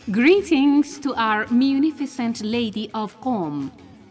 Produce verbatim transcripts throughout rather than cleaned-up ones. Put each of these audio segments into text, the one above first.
Greetings to our munificent Lady of Qom.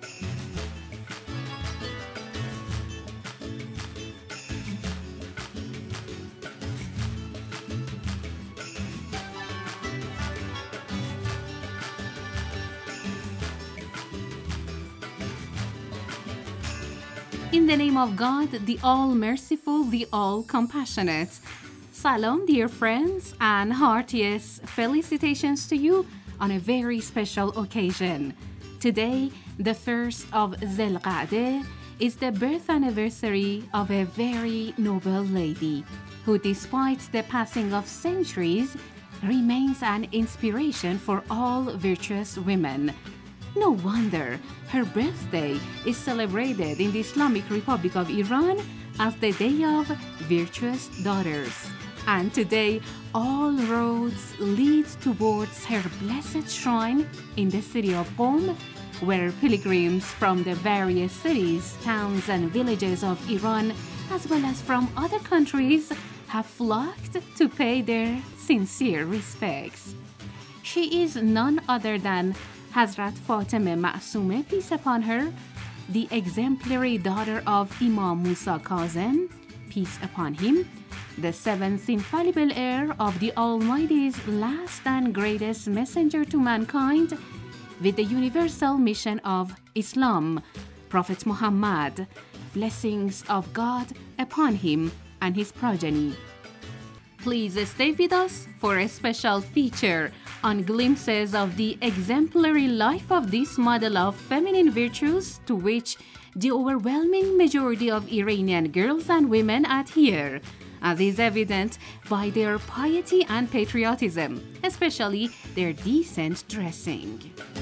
In the name of God, the All-Merciful, the All-Compassionate. Salam, dear friends, and heartiest felicitations to you on a very special occasion. Today, the first of Dhul Qa'dah, is the birth anniversary of a very noble lady who, despite the passing of centuries, remains an inspiration for all virtuous women. No wonder her birthday is celebrated in the Islamic Republic of Iran as the Day of Virtuous Daughters. And today, all roads lead towards her blessed shrine in the city of Qom, where pilgrims from the various cities, towns, and villages of Iran, as well as from other countries, have flocked to pay their sincere respects. She is none other than Hazrat Fatemeh Ma'soomeh, peace upon her, the exemplary daughter of Imam Musa Kazem, peace upon him, the seventh infallible heir of the Almighty's last and greatest messenger to mankind, with the universal mission of Islam, Prophet Muhammad, blessings of God upon him and his progeny. Please stay with us for a special feature on glimpses of the exemplary life of this model of feminine virtues to which the overwhelming majority of Iranian girls and women adhere, as is evident by their piety and patriotism, especially their decent dressing.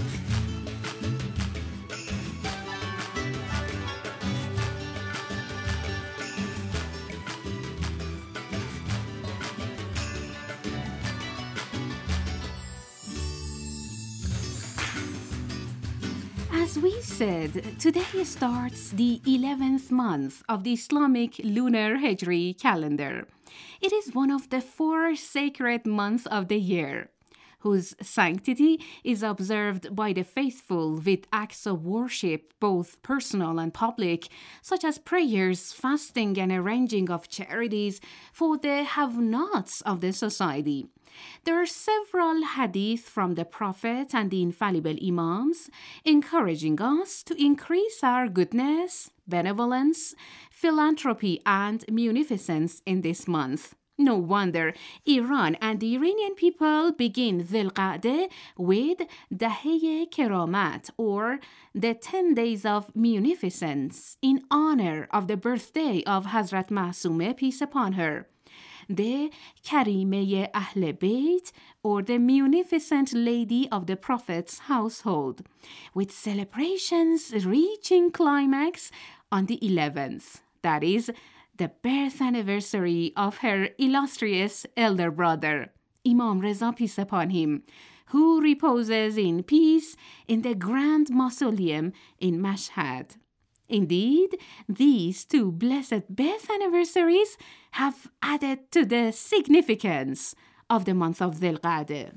As we said, today starts the eleventh month of the Islamic lunar Hijri calendar. It is one of the four sacred months of the year, whose sanctity is observed by the faithful with acts of worship, both personal and public, such as prayers, fasting, and arranging of charities for the have-nots of the society. There are several hadith from the Prophet and the infallible Imams encouraging us to increase our goodness, benevolence, philanthropy, and munificence in this month. No wonder Iran and the Iranian people begin Dhul Qa'dah with Dahe Keramat, or the ten days of munificence, in honor of the birthday of Hazrat Ma'soomeh, peace upon her. The Karimeh Ahl Bayt, or the munificent lady of the Prophet's household, with celebrations reaching climax on the eleventh, that is, the birth anniversary of her illustrious elder brother, Imam Reza, peace upon him, who reposes in peace in the Grand Mausoleum in Mashhad. Indeed, these two blessed birth anniversaries have added to the significance of the month of Dhul Qa'dah.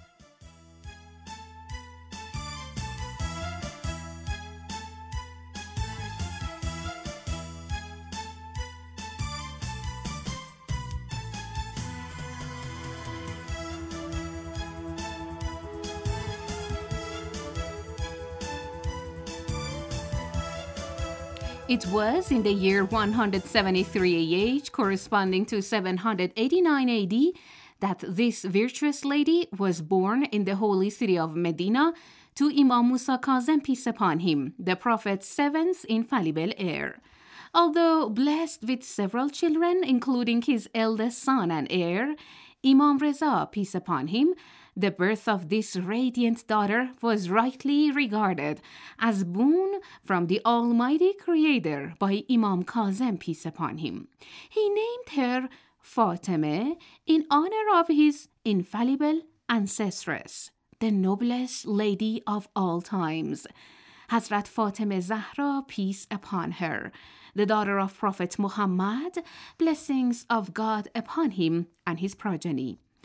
It was in the year one hundred seventy-three A H, corresponding to seven hundred eighty-nine A D, that this virtuous lady was born in the holy city of Medina to Imam Musa Kazem, peace upon him, the Prophet's seventh infallible heir. Although blessed with several children, including his eldest son and heir, Imam Reza, peace upon him, the birth of this radiant daughter was rightly regarded as boon from the Almighty Creator by Imam Kazem, peace upon him. He named her Fatemeh in honor of his infallible ancestress, the noblest lady of all times, Hazrat Fatemeh Zahra, peace upon her, the daughter of Prophet Muhammad, blessings of God upon him and his progeny.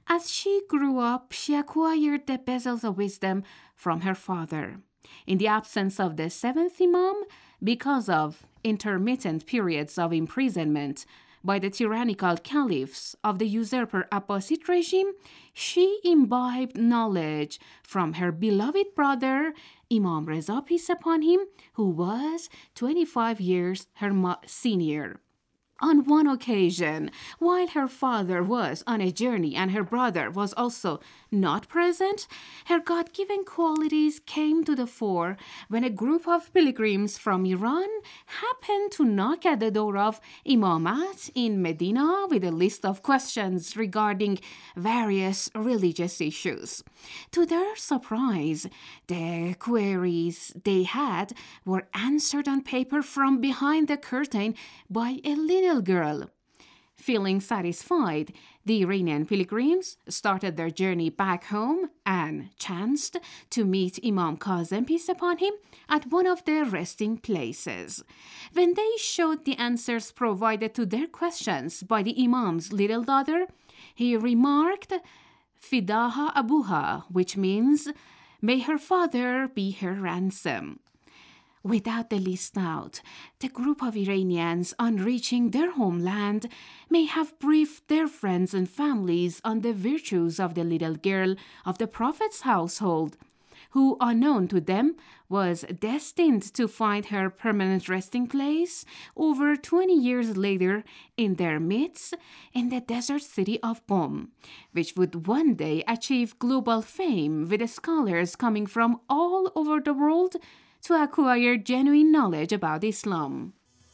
As she grew up, she acquired the bezels of wisdom from her father. In the absence of the seventh Imam, because of intermittent periods of imprisonment by the tyrannical caliphs of the usurper Abbasid regime, she imbibed knowledge from her beloved brother, Imam Reza, peace upon him, who was twenty-five years her senior. On one occasion, while her father was on a journey and her brother was also not present, her God-given qualities came to the fore when a group of pilgrims from Iran happened to knock at the door of Imamat in Medina with a list of questions regarding various religious issues. To their surprise, the queries they had were answered on paper from behind the curtain by a little girl. Feeling satisfied, the Iranian pilgrims started their journey back home and chanced to meet Imam Kazem, peace upon him, at one of their resting places. When they showed the answers provided to their questions by the Imam's little daughter, he remarked, Fidaha Abuha, which means, may her father be her ransom. Without the least doubt, the group of Iranians on reaching their homeland may have briefed their friends and families on the virtues of the little girl of the Prophet's household, who, unknown to them, was destined to find her permanent resting place over twenty years later in their midst in the desert city of Qom, which would one day achieve global fame with scholars coming from all over the world to acquire genuine knowledge about Islam.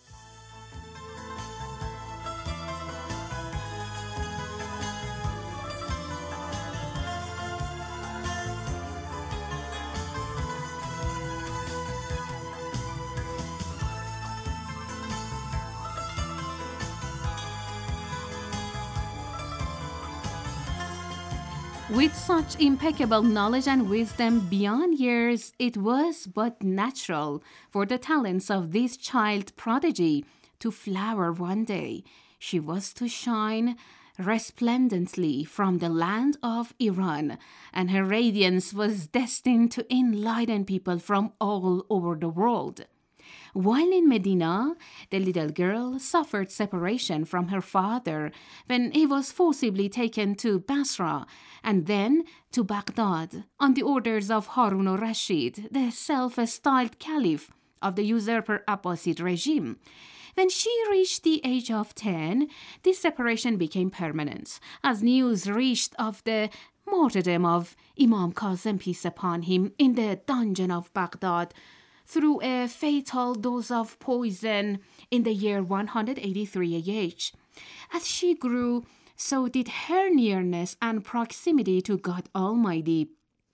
With such impeccable knowledge and wisdom beyond years, it was but natural for the talents of this child prodigy to flower one day. She was to shine resplendently from the land of Iran, and her radiance was destined to enlighten people from all over the world. While in Medina, the little girl suffered separation from her father when he was forcibly taken to Basra and then to Baghdad on the orders of Harun al-Rashid, the self-styled caliph of the usurper Abbasid regime. When she reached the age of ten, this separation became permanent, as news reached of the martyrdom of Imam Kazem, peace upon him, in the dungeon of Baghdad through a fatal dose of poison in the year one hundred eighty-three A H. As she grew, so did her nearness and proximity to God Almighty.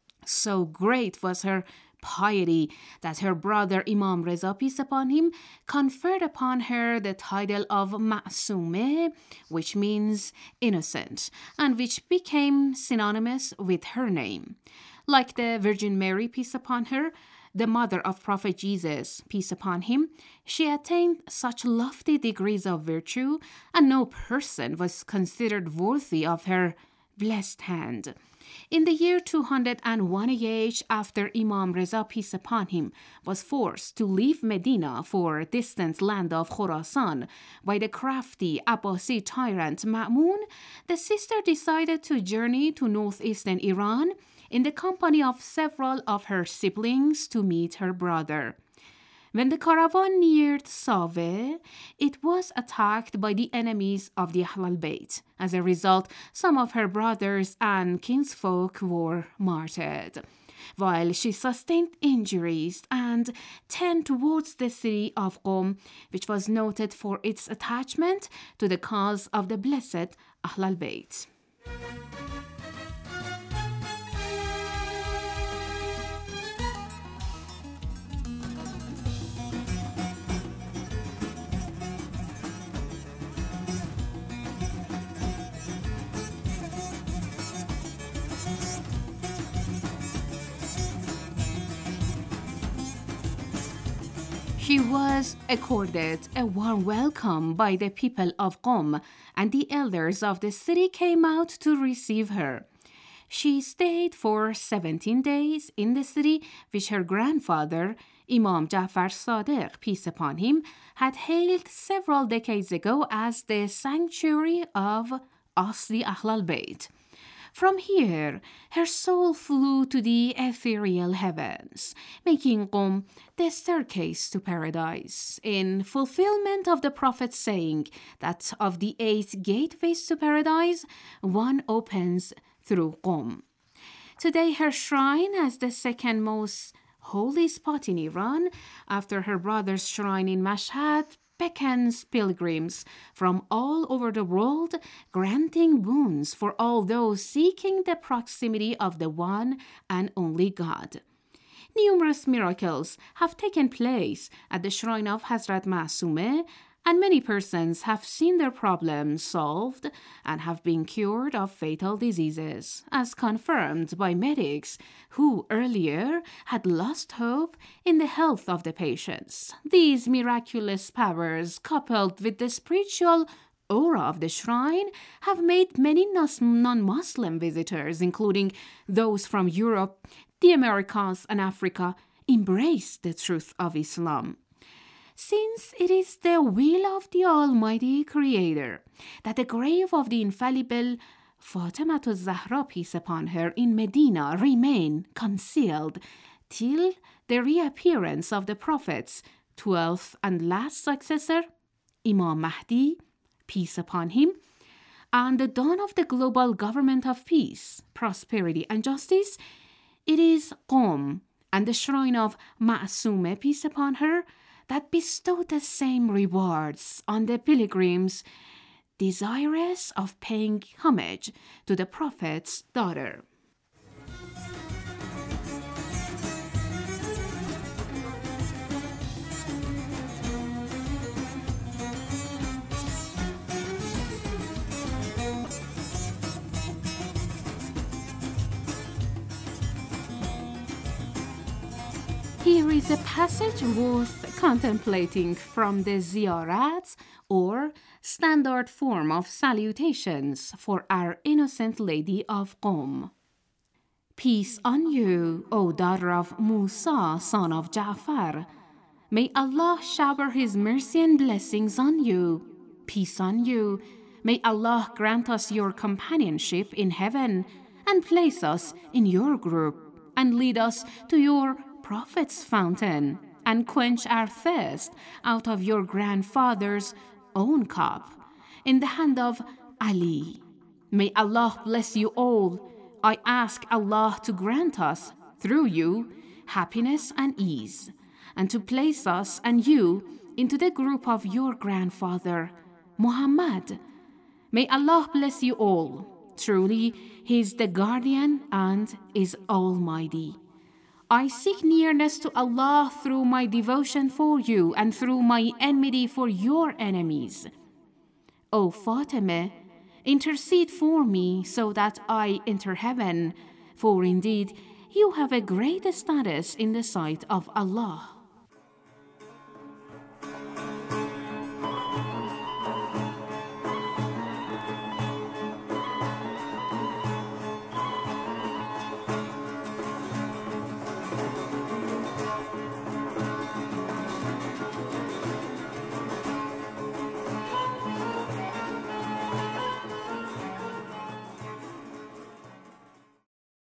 So great was her piety that her brother Imam Reza, peace upon him, conferred upon her the title of Ma'sumeh, which means innocent, and which became synonymous with her name. Like the Virgin Mary, peace upon her, the mother of Prophet Jesus, peace upon him, she attained such lofty degrees of virtue, and no person was considered worthy of her blessed hand. In the year two hundred one A H, after Imam Reza, peace upon him, was forced to leave Medina for distant land of Khorasan by the crafty Abbasid tyrant Ma'mun, the sister decided to journey to northeastern Iran in the company of several of her siblings to meet her brother. When the caravan neared Save, it was attacked by the enemies of the Ahlul Bayt. As a result, some of her brothers and kinsfolk were martyred, while she sustained injuries and turned towards the city of Qom, which was noted for its attachment to the cause of the blessed Ahlul Bayt. She was accorded a warm welcome by the people of Qom, and the elders of the city came out to receive her. She stayed for seventeen days in the city, which her grandfather, Imam Ja'far Sadiq, peace upon him, had hailed several decades ago as the sanctuary of Asli Ahlal Bayt. From here, her soul flew to the ethereal heavens, making Qom the staircase to paradise, in fulfillment of the Prophet's saying that of the eight gateways to paradise, one opens through Qom. Today, her shrine, as the second most holy spot in Iran, after her brother's shrine in Mashhad, beckons pilgrims from all over the world, granting boons for all those seeking the proximity of the one and only God. Numerous miracles have taken place at the shrine of Hazrat Ma'soomeh, and many persons have seen their problems solved and have been cured of fatal diseases, as confirmed by medics who earlier had lost hope in the health of the patients. These miraculous powers, coupled with the spiritual aura of the shrine, have made many non-Muslim visitors, including those from Europe, the Americas, and Africa, embrace the truth of Islam. Since it is the will of the Almighty Creator that the grave of the infallible Fatima Zahra, peace upon her, in Medina remain concealed till the reappearance of the Prophet's twelfth and last successor, Imam Mahdi, peace upon him, and the dawn of the global government of peace, prosperity, and justice, it is Qom and the shrine of Ma'soomeh, peace upon her, that bestow the same rewards on the pilgrims desirous of paying homage to the Prophet's daughter. Here is a passage worth contemplating from the Ziyarat, or standard form of salutations for our innocent Lady of Qom. Peace on you, O daughter of Musa, son of Ja'far. May Allah shower His mercy and blessings on you. Peace on you. May Allah grant us your companionship in heaven and place us in your group and lead us to your Prophet's fountain and quench our thirst out of your grandfather's own cup in the hand of Ali. May Allah bless you all. I ask Allah to grant us, through you, happiness and ease, and to place us and you into the group of your grandfather, Muhammad. May Allah bless you all. Truly, He is the guardian and is almighty. I seek nearness to Allah through my devotion for you and through my enmity for your enemies. O Fatima, intercede for me so that I enter heaven, for indeed you have a great status in the sight of Allah.